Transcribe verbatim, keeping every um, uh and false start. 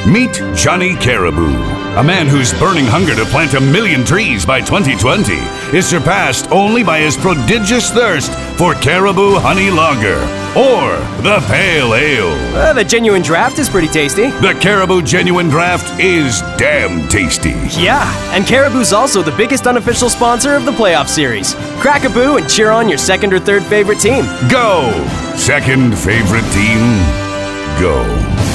Meet Johnny Caribou, a man whose burning hunger to plant a million trees by twenty twenty is surpassed only by his prodigious thirst for Caribou Honey Lager, or the Pale Ale. Uh, the Genuine Draft is pretty tasty. The Caribou Genuine Draft is damn tasty. Yeah, and Caribou's also the biggest unofficial sponsor of the playoff series. Crack a boo and cheer on your second or third favorite team. Go! Second favorite team, go.